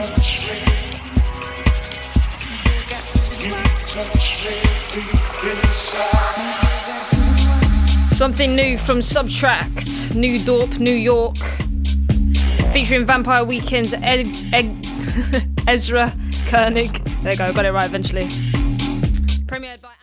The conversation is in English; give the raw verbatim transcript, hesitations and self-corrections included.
Something new from Subtract, New Dorp, New York, featuring Vampire Weekend's Ed, Ed, Ezra Koenig. There you go, got it right eventually. Premiered by